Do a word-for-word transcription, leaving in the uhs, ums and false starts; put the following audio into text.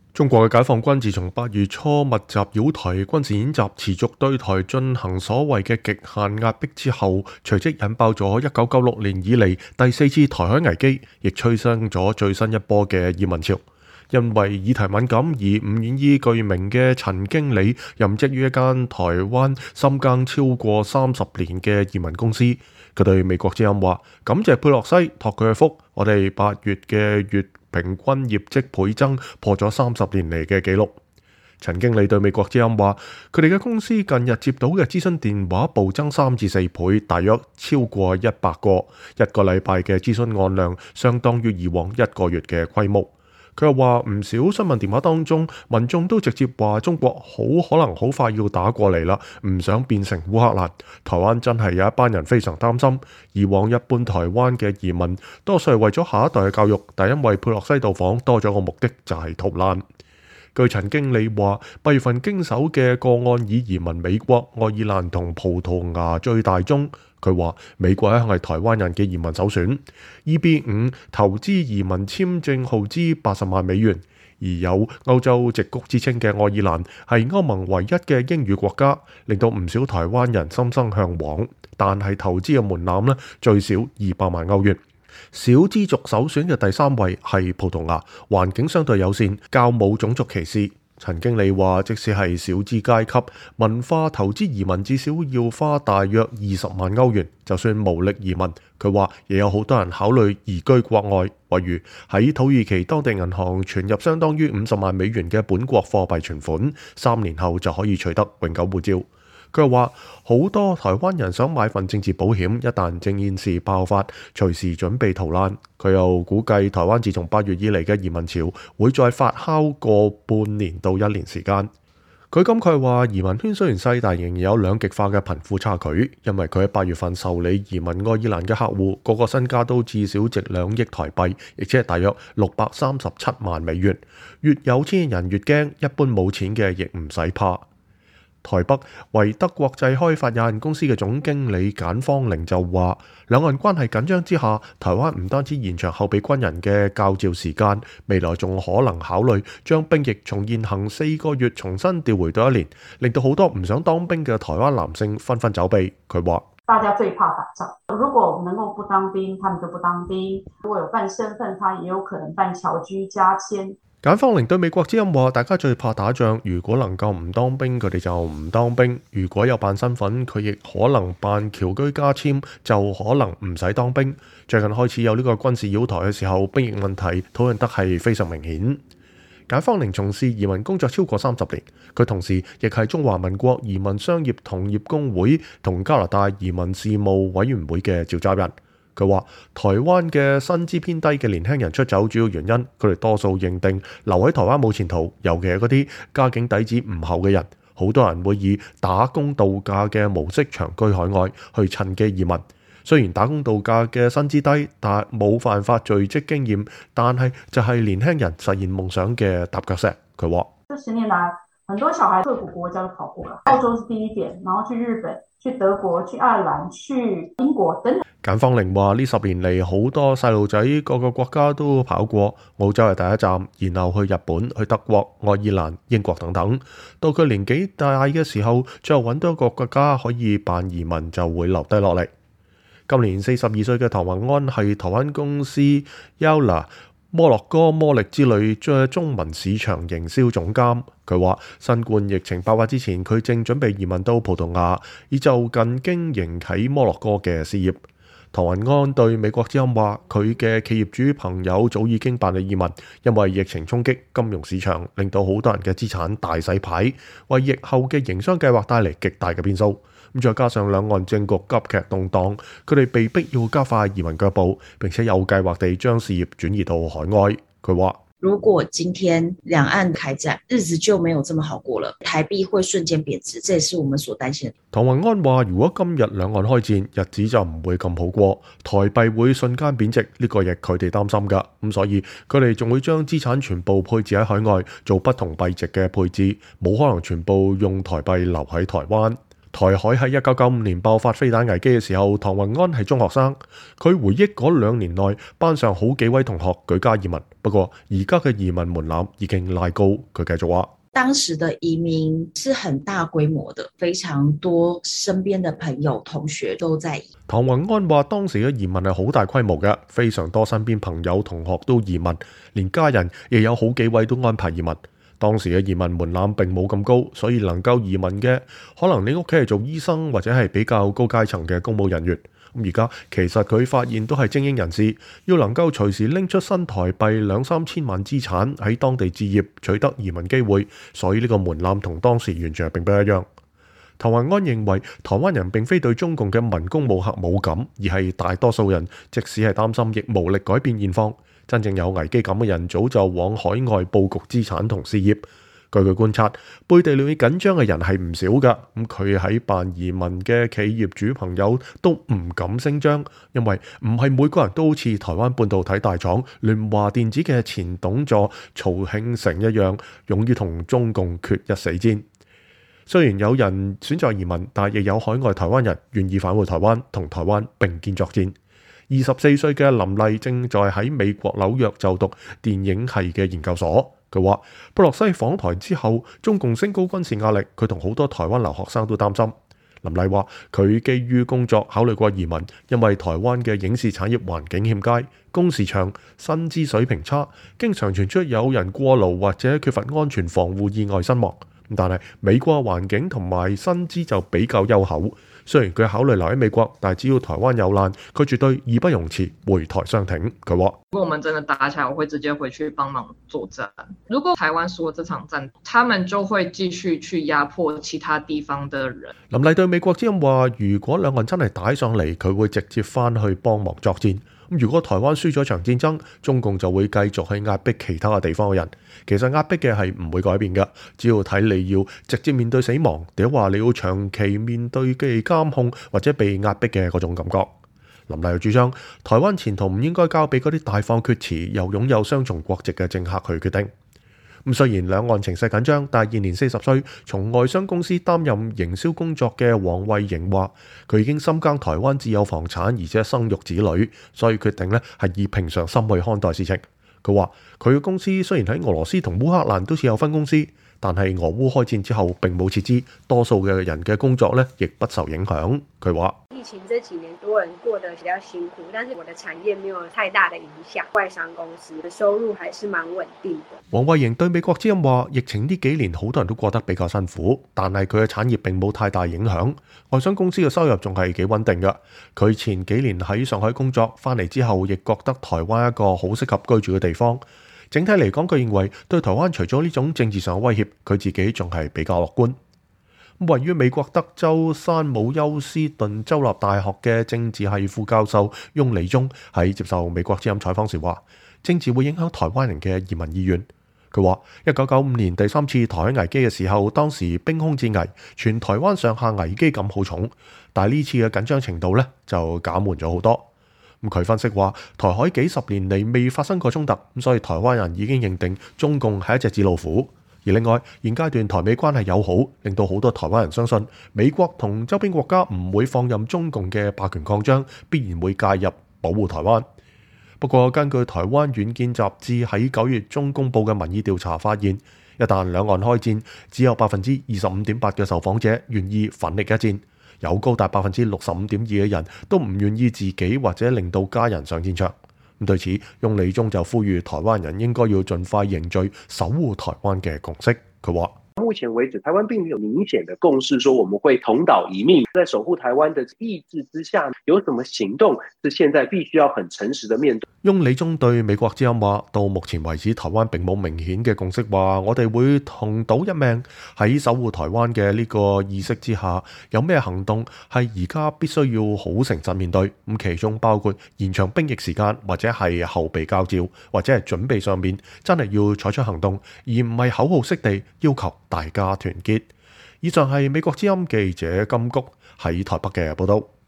中國嘅解放軍自從八月初密集繞台軍事演習，持續對台進行所謂嘅極限壓迫之後，隨即引爆咗一九九六年以嚟第四次台海危機，亦催生咗最新一波嘅移民潮。因為議題敏感而唔願意具名嘅陳經理，任職於一間台灣深耕超過三十年嘅移民公司。佢對美國之音話：感謝佩洛西託佢嘅福，我哋八月嘅月平均業績倍增，破咗三十年嚟嘅紀錄。陳經理對美國之音話：佢哋嘅公司近日接到嘅諮詢電話暴增三至四倍，大約超過一百個，一個禮拜嘅諮詢案量相當於以往一個月嘅規模。佢又話唔少詢問電話當中，民眾都直接話中國好可能好快要打過嚟啦，唔想變成烏克蘭。台灣真係有一班人非常擔心。以往一般台灣嘅移民多數係為咗下一代嘅教育，但因為佩洛西到訪，多咗個目的就係逃難。據陳經理話，八月份經手嘅個案以移民美國、愛爾蘭同葡萄牙最大宗。佢話美國一向係台灣人嘅移民首選。E B 五投資移民簽證耗資八十萬美元，而有歐洲矽谷之稱嘅愛爾蘭係歐盟唯一嘅英語國家，令到唔少台灣人心生向往。但係投資嘅門檻呢，最少二百萬歐元。小資族首選嘅第三位係葡萄牙，環境相對友善，較冇種族歧視。陳經理話，即使係小資階級，文化投資移民至少要花大約二十萬歐元。就算無力移民，佢話亦有好多人考慮移居國外，例如喺土耳其當地銀行存入相當於五十萬美元嘅本國貨幣存款，三年後就可以取得永久護照。佢又話好多台灣人想買份政治保險，一旦政變事爆發，隨時準備逃難。佢又估計台灣自從八月以嚟嘅移民潮會再發酵過半年到一年時間。佢感慨話，移民圈雖然細，但仍然有兩極化嘅貧富差距，因為佢喺八月份受理移民愛爾蘭嘅客戶，個個身家都至少值兩億台幣，亦即係大約六百三十七萬美元。越有錢人越驚，一般冇錢嘅亦唔使怕。台北維德國際開發有限公司嘅總經理簡方玲就話，兩岸關係緊張之下，台灣唔單止延長後備軍人嘅教召時間，未來仲可能考慮將兵役從現行四個月重新調回到一年，令到好多唔想當兵嘅台灣男性紛紛走避。佢話： 大家最怕打仗，如果能夠不當兵，他們就不當兵；如果有辦身份，他也有可能辦僑居加簽。 簡方玲對美國之音話：大家最怕打仗，如果能夠唔當兵，佢哋就唔當兵；如果有辦身份，佢亦可能辦僑居加簽，就可能唔使當兵。最近開始有呢個軍事繞台嘅時候，兵役問題討論得係非常明顯。簡方玲從事移民工作超過三十年，佢同時亦係中華民國移民商業同業公會同加拿大移民事務委員會嘅召集人。佢話：台灣嘅薪資偏低嘅年輕人出走，主要原因佢哋多數認定留喺台灣冇前途，尤其係嗰啲家境底子唔厚嘅人。好多人會以打工度假嘅模式長居海外，去趁機移民。雖然打工度假嘅薪資低，但冇辦法聚積經驗，但係就係年輕人實現夢想嘅踏腳石。佢話： 這十年來，很多小孩各個國家都跑過了，澳洲是第一點，然後去日本、去德國、去愛爾蘭、去英國等等。 簡方玲話：呢十年嚟，好多細路仔各個國家都跑過，澳洲係第一站，然後去日本、去德國、愛爾蘭、英國等等。到佢年紀大嘅時候，最後揾到一個國家可以辦移民，就會留低落嚟。今年四十二歲嘅唐宏安係台灣公司 Yola 摩洛哥魔力之旅嘅中文市場營銷總監。佢話：新冠疫情爆發之前，佢正準備移民到葡萄牙，以就近經營喺摩洛哥嘅事業。唐宏安對美國之音話：佢嘅企業主朋友早已經辦理移民，因為疫情衝擊金融市場，令到好多人嘅資產大洗牌，為疫後嘅營商計劃帶嚟極大嘅變數。咁再加上兩岸政局急劇動盪，佢哋被逼要加快移民腳步，並且有計劃地將事業轉移到海外。佢話： 如果今天兩岸開戰，日子就沒有這麼好過了，台幣會瞬間貶值，這也是我們所擔心的。 唐宏安話：如果今日兩岸開戰，日子就唔會咁好過，台幣會瞬間貶值，呢個亦佢哋擔心㗎。咁所以佢哋仲會將資產全部配置喺海外，做不同幣值嘅配置，冇可能全部用台幣留喺台灣。 台海喺一九九五年爆發飛彈危機嘅時候，唐宏安係中學生，佢回憶嗰兩年內班上好幾位同學舉家移民，不過而家嘅移民門檻已經拉高。佢繼續話： 當時的移民是很大規模的，非常多身邊的朋友同學都在移。 唐宏安話當時嘅移民係好大規模嘅，非常多身邊朋友同學都移民，連家人亦有好幾位都安排移民。當時嘅移民門檻並冇咁高，所以能夠移民嘅可能你屋企係做醫生或者係比較高階層嘅公務人員。咁而家其實佢發現都係精英人士，要能夠隨時拎出新台幣兩三千萬資產喺當地置業，取得移民機會，所以呢個門檻同當時完全係並不一樣。唐宏安認為台灣人並非對中共嘅文攻武嚇冇感，而係大多數人即使係擔心，亦無力改變現況。真正有危機感嘅人早就往海外佈局資產同事業。據佢觀察，背地裏面緊張嘅人係唔少㗎。咁佢喺辦移民嘅企業主朋友都唔敢聲張，因為唔係每個人都好似台灣半導體大廠聯華電子嘅前董座曹慶成一樣，勇於同中共決一死戰。雖然有人選擇移民，但亦有海外台灣人願意返回台灣，同台灣並肩作戰。二十四歲嘅林麗正在喺美國紐約就讀電影系嘅研究所。佢話：佩洛西訪台之後，中共升高軍事壓力，佢同好多台灣留學生都擔心。林麗話：佢基於工作考慮過移民，因為台灣嘅影視產業環境欠佳，工時長，薪資水平差，經常傳出有人過勞或者缺乏安全防護意外身亡。但係美國環境同埋薪資就比較優厚。雖然佢考慮留喺美國，但係只要台灣有難，佢絕對義不容辭回台相挺。佢話： 如果我們真的打起來，我會直接回去幫忙作戰。如果台灣輸了這場戰，他們就會繼續去壓迫其他地方的人。 林麗對美國之音話：如果兩岸真係打上嚟，佢會直接翻去幫忙作戰。如果台灣輸咗場戰爭，中共就會繼續去壓迫其他嘅地方嘅人。其實壓迫嘅係唔會改變嘅，只要睇你要直接面對死亡，定話你要長期面對嘅監控或者被壓迫嘅嗰種感覺。林麗又主張，台灣前途唔應該交俾嗰啲大放厥詞又擁有雙重國籍嘅政客去決定。咁雖然兩岸情勢緊張，但係現年四十歲，從外商公司擔任營銷工作嘅黃慧瑩話，佢已經深耕台灣自有房產，而且生育子女，所以決定呢係以平常心去看待事情。佢話佢嘅公司雖然喺俄羅斯同烏克蘭都設有分公司，但係俄烏開戰之後並冇撤資，多數嘅人嘅工作呢亦不受影響。佢話： 疫情這幾年多人過得比較辛苦，但是我的產業沒有太大的影響，外商公司的收入還是蠻穩定的。 黃慧瑩對美國之音話：疫情呢幾年好多人都過得比較辛苦，但係佢嘅產業並冇太大影響，外商公司嘅收入仲係幾穩定嘅。佢前幾年喺上海工作，翻嚟之後亦覺得台灣一個好適合居住嘅地方。整體嚟講，佢認為對台灣除咗呢種政治上嘅威脅，佢自己仲係比較樂觀。位於美國德州山姆休斯頓州立大學嘅政治系副教授翁理中喺接受美國之音採訪時話：政治會影響台灣人嘅移民意願。佢話：一九九五年第三次台海危機嘅時候，當時兵凶戰危，全台灣上下危機感好重，但係呢次嘅緊張程度呢就減緩咗好多。咁佢分析話，台海幾十年嚟未發生過衝突，咁所以台灣人已經認定中共係一隻紙老虎。而另外，現階段台美關係友好，令到好多台灣人相信美國同周邊國家唔會放任中共嘅霸權擴張，必然會介入保護台灣。不過，根據台灣遠見雜誌喺九月中公佈嘅民意調查發現，一旦兩岸開戰，只有百分之二十五點八嘅受訪者願意奮力一戰，有高達百分之六十五點二嘅人都唔願意自己或者令到家人上戰場。咁對此，翁理中就呼籲台灣人應該要盡快凝聚守護台灣嘅共識。佢話： 目前為止，台灣並沒有明顯的共識，說我們會同島一命。在守護台灣的意志之下，有什麼行動是現在必須要很誠實的面對。 翁理中對美國之音話：到目前為止，台灣並冇明顯嘅共識，話我哋會同島一命。喺守護台灣嘅呢個意識之下，有咩行動係而家必須要好誠實面對？咁其中包括延長兵役時間，或者係後備教召，或者係準備上面真係要採取行動，而唔係口號式地要求大家團結。以上係美國之音記者金谷喺台北嘅報道。